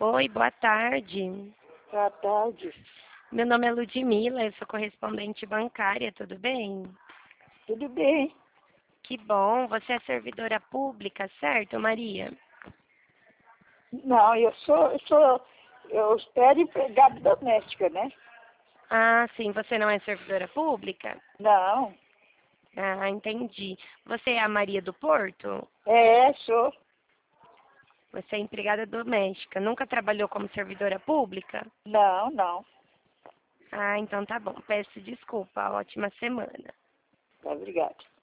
Oi, boa tarde. Boa tarde. Meu nome é Ludmila, eu sou correspondente bancária, tudo bem? Tudo bem? Que bom, você é servidora pública, certo, Maria? Não, eu espero empregada doméstica, né? Ah, sim, você não é servidora pública? Não, Ah, entendi. Você é a Maria do Porto? sou. Você é empregada doméstica, nunca trabalhou como servidora pública? Não, não. Ah, então tá bom, peço desculpa, ótima semana. Obrigada.